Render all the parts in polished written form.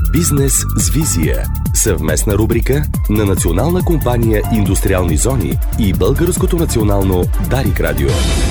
Бизнес с визия. Съвместна рубрика на Национална компания Индустриални зони и Българското национално Дарик радио.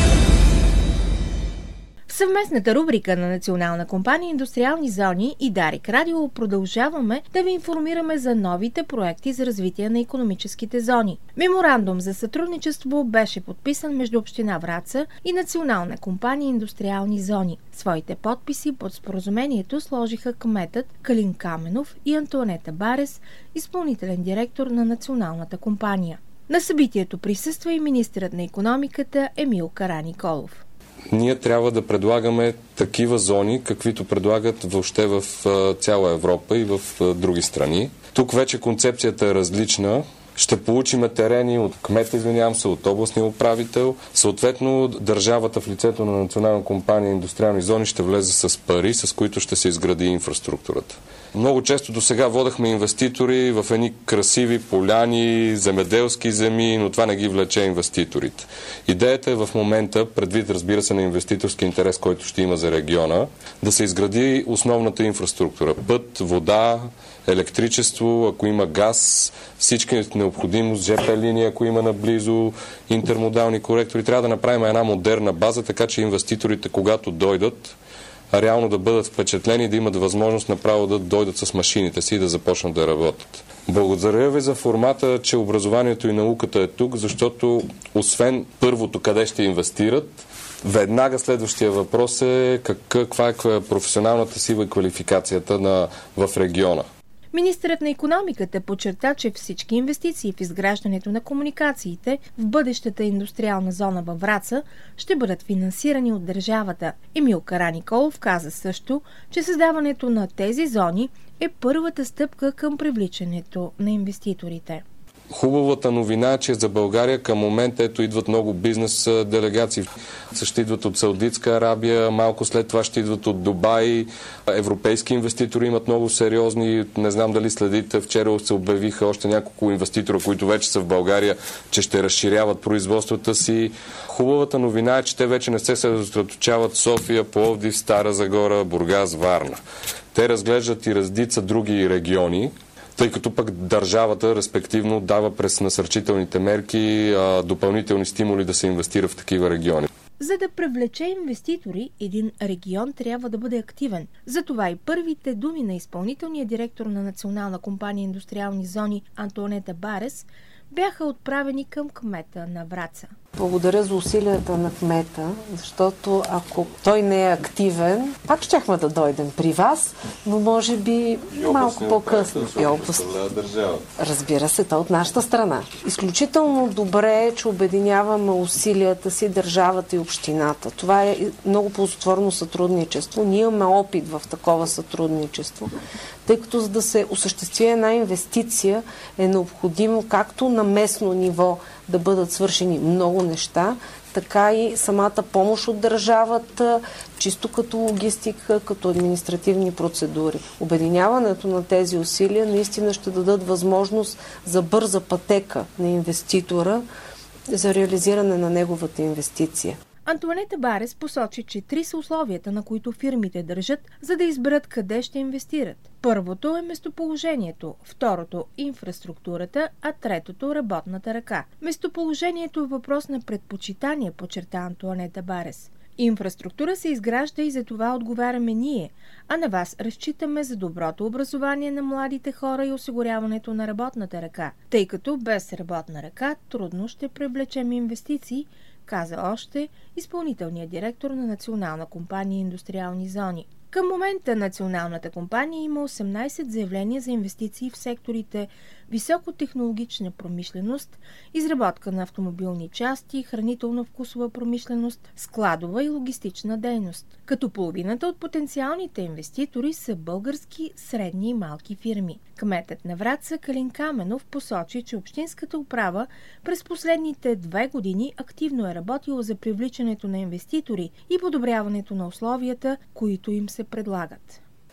В съвместната рубрика на Национална компания Индустриални зони и Дарик радио продължаваме да ви информираме за новите проекти за развитие на икономическите зони. Меморандум за сътрудничество беше подписан между Община Враца и Национална компания Индустриални зони. Своите подписи под споразумението сложиха кметът Калин Каменов и Антоанета Барес, изпълнителен директор на Националната компания. На събитието присъства и министърът на икономиката Емил Караниколов. Ние трябва да предлагаме такива зони, каквито предлагат въобще в цяла Европа и в други страни. Тук вече концепцията е различна. Ще получим терени от кмета, от областния управител. Съответно, държавата в лицето на Национална компания Индустриални зони ще влезе с пари, с които ще се изгради инфраструктурата. Много често до сега водехме инвеститори в едни красиви поляни, земеделски земи, но това не ги влече инвеститорите. Идеята е в момента, предвид разбира се на инвеститорски интерес, който ще има за региона, да се изгради основната инфраструктура. Път, вода, електричество, ако има газ, всички необходимост, ЖП линия, ако има наблизо, интермодални коректори. Трябва да направим една модерна база, така че инвеститорите, когато дойдат, реално да бъдат впечатлени и да имат възможност направо да дойдат с машините си и да започнат да работят. Благодаря ви за формата, че образованието и науката е тук, защото освен първото къде ще инвестират, веднага следващия въпрос е каква е професионалната сила и квалификацията в региона. Министърът на икономиката подчерта, че всички инвестиции в изграждането на комуникациите в бъдещата индустриална зона във Враца ще бъдат финансирани от държавата. Емил Караниколов каза също, че създаването на тези зони е първата стъпка към привличането на инвеститорите. Хубавата новина е, че за България към момента идват много бизнес делегации. Ще идват от Саудитска Арабия, малко след това ще идват от Дубай. Европейски инвеститори имат много сериозни. Не знам дали следите, вчера се обявиха още няколко инвеститора, които вече са в България, че ще разширяват производствата си. Хубавата новина е, че те вече не се съсредоточават в София, Пловдив, Стара Загора, Бургас, Варна. Те разглеждат и редица други региони, тъй като пък държавата, респективно, дава през насърчителните мерки допълнителни стимули да се инвестира в такива региони. За да привлече инвеститори, един регион трябва да бъде активен. Затова и първите думи на изпълнителния директор на Национална компания Индустриални зони Антоанета Барес бяха отправени към кмета на Враца. Благодаря за усилията на кмета, защото ако той не е активен, пак щяхме да дойдем при вас, но може би малко по-късно. Разбира се, то от нашата страна. Изключително добре е, че обединяваме усилията си държавата и общината. Това е много ползотворно сътрудничество. Ние имаме опит в такова сътрудничество, тъй като за да се осъществи една инвестиция е необходимо както на местно ниво да бъдат свършени много неща, така и самата помощ от държавата, чисто като логистика, като административни процедури. Обединяването на тези усилия наистина ще дадат възможност за бърза пътека на инвеститора за реализиране на неговата инвестиция. Антоанета Барес посочи, че 3 са условията, на които фирмите държат, за да изберат къде ще инвестират. Първото е местоположението, второто – инфраструктурата, а третото – работната ръка. Местоположението е въпрос на предпочитание, подчерта Антоанета Барес. Инфраструктура се изгражда и за това отговаряме ние, а на вас разчитаме за доброто образование на младите хора и осигуряването на работната ръка, тъй като без работна ръка трудно ще привлечем инвестиции, каза още изпълнителният директор на Национална компания Индустриални зони. Към момента Националната компания има 18 заявления за инвестиции в секторите високотехнологична промишленост, изработка на автомобилни части, хранително-вкусова промишленост, складова и логистична дейност. Като половината от потенциалните инвеститори са български, средни и малки фирми. Кметът на Враца Калин Каменов посочи, че общинската управа през последните 2 години активно е работила за привличането на инвеститори и подобряването на условията, които им се предлагат.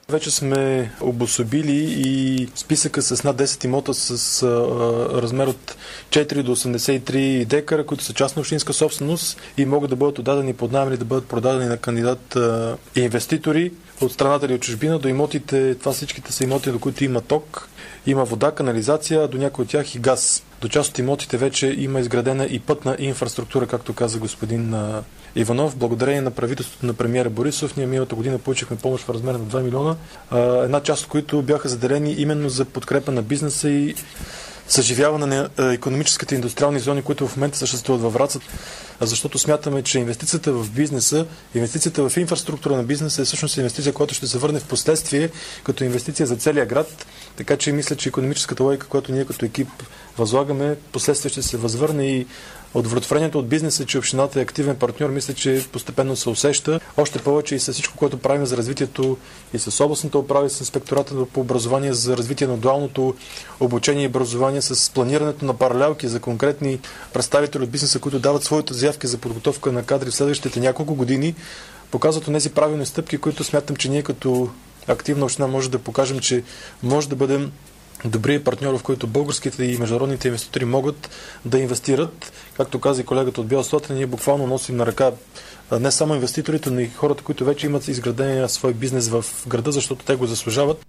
Вече сме обособили и списъка с над 10 имота с размер от 4 до 83 декара, които са частна общинска собственост и могат да бъдат отдадени под наем или да бъдат продадени на кандидат инвеститори от страната или от чужбина до имотите. Това всичките са имоти, до които има ток, има вода, канализация, до някои от тях и газ. До част от имотите вече има изградена и пътна инфраструктура, както каза господин Иванов. Благодарение на правителството на премиера Борисов, ние миналата година получихме помощ в размер на 2 милиона, една част от които бяха заделени именно за подкрепа на бизнеса и съживяване на икономическите и индустриални зони, които в момента съществуват във Враца, защото смятаме, че инвестицията в бизнеса, инвестицията в инфраструктура на бизнеса е всъщност инвестиция, която ще се върне в последствие като инвестиция за целия град, така че мисля, че икономическата логика, която ние като екип възлагаме, последствие ще се възвърне и удовлетворението от бизнеса, че общината е активен партньор, мисля, че постепенно се усеща. Още повече и с всичко, което правим за развитието и с областната управа, и с инспектората по образование за развитие на дуалното обучение и образование, с планирането на паралелки за конкретни представители от бизнеса, които дават своите заявки за подготовка на кадри в следващите няколко години, показват тези правилни стъпки, които смятам, че ние като активна община може да покажем, че може да бъдем добрият партньор, в който българските и международните инвеститори могат да инвестират. Както каза и колегата от Бяла Слатина, ние буквално носим на ръка не само инвеститорите, но и хората, които вече имат изградения свой бизнес в града, защото те го заслужават.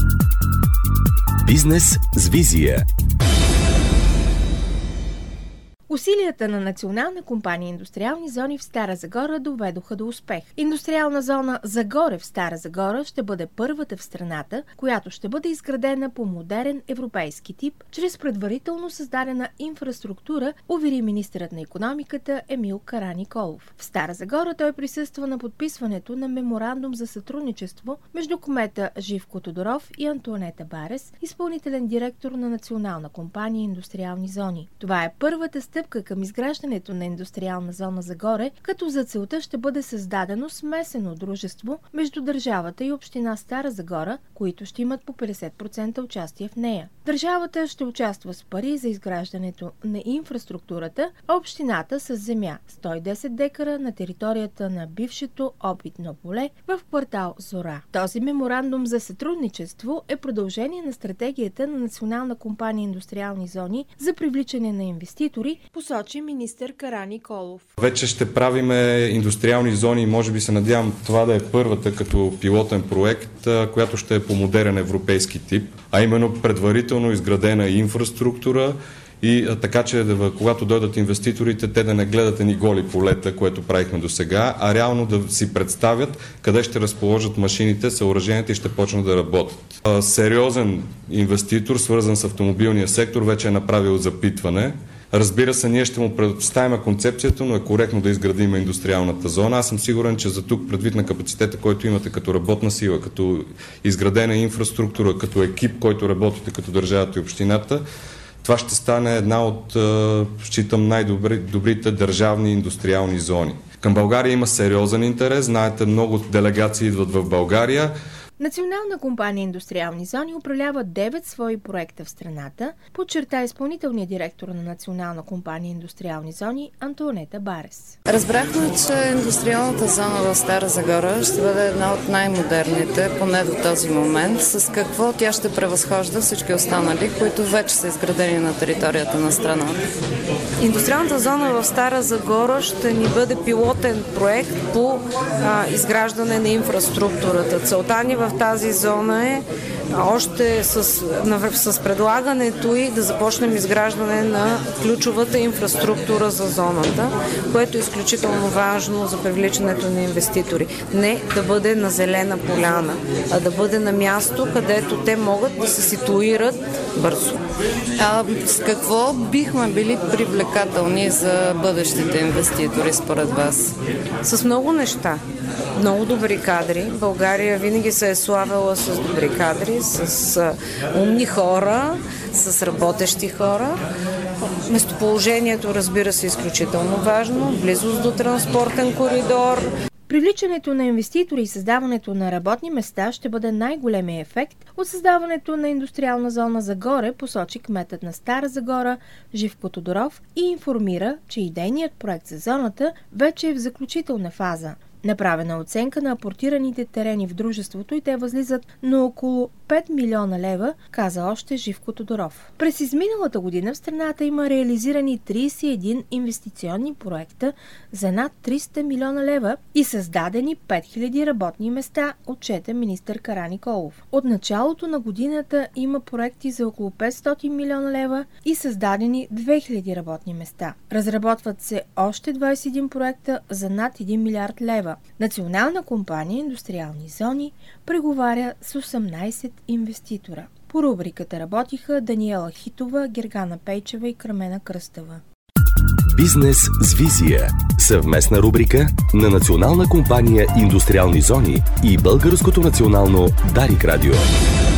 Бизнес с визия. Усилията на Национална компания Индустриални зони в Стара Загора доведоха до успех. Индустриална зона Загоре в Стара Загора ще бъде първата в страната, която ще бъде изградена по модерен европейски тип, чрез предварително създадена инфраструктура, увери министърът на икономиката Емил Караниколов. В Стара Загора той присъства на подписването на меморандум за сътрудничество между кмета Живко Тодоров и Антоанета Барес, изпълнителен директор на Национална компания Индустриални зони. Това е първата стъпка към изграждането на индустриална зона Загоре, като за целта ще бъде създадено смесено дружество между държавата и община Стара Загора, които ще имат по 50% участие в нея. Държавата ще участва с пари за изграждането на инфраструктурата, а общината с земя 110 декара на територията на бившето опитно поле в квартал Зора. Този меморандум за сътрудничество е продължение на стратегията на Национална компания Индустриални зони за привличане на инвеститори, посочи министър Караниколов. Вече ще правиме индустриални зони и може би се надявам това да е първата като пилотен проект, която ще е по модерен европейски тип, а именно предварително изградена инфраструктура и така, че когато дойдат инвеститорите, те да не гледат едни голи полета, което правихме до сега, а реално да си представят къде ще разположат машините, съоръженията и ще почнат да работят. Сериозен инвеститор, свързан с автомобилния сектор, вече е направил запитване. Разбира се, ние ще му предоставим концепцията, но е коректно да изградим индустриалната зона. Аз съм сигурен, че за тук, предвид на капацитета, който имате като работна сила, като изградена инфраструктура, като екип, който работите като държавата и общината, това ще стане една от, считам, най-добрите държавни индустриални зони. Към България има сериозен интерес. Знаете, много делегации идват в България. Национална компания Индустриални зони управлява 9 свои проекта в страната, подчерта изпълнителният директор на Национална компания Индустриални зони Антоанета Барес. Разбрахме, че индустриалната зона в Стара Загора ще бъде една от най-модерните, поне до този момент, с какво тя ще превъзхожда всички останали, които вече са изградени на територията на страната. Индустриалната зона в Стара Загора ще ни бъде пилотен проект по изграждане на инфраструктурата. Целта ни в тази зона е още с предлагането и да започнем изграждане на ключовата инфраструктура за зоната, което е изключително важно за привличането на инвеститори. Не да бъде на зелена поляна, а да бъде на място, където те могат да се ситуират бързо. С какво бихме били привлекателни за бъдещите инвеститори според вас? С много неща. Много добри кадри. България винаги се е славила с добри кадри, с умни хора, с работещи хора. Местоположението, разбира се, е изключително важно. Близост до транспортен коридор. Привличането на инвеститори и създаването на работни места ще бъде най-големия ефект от създаването на индустриална зона Загоре, посочи кметът на Стара Загора Живко Тодоров и информира, че идейният проект за зоната вече е в заключителна фаза. Направена оценка на апортираните терени в дружеството и те възлизат на около 5 милиона лева, каза още Живко Тодоров. През изминалата година в страната има реализирани 31 инвестиционни проекта за над 300 милиона лева и създадени 5000 работни места, отчете министър Караниколов. От началото на годината има проекти за около 500 милиона лева и създадени 2000 работни места. Разработват се още 21 проекта за над 1 милиард лева. Национална компания Индустриални зони преговаря с 18 инвеститора. По рубриката работиха Даниела Хитова, Гергана Пейчева и Крамена Кръстева. Бизнес с визия. Съвместна рубрика на Национална компания Индустриални зони и Българското национално Дарик радио.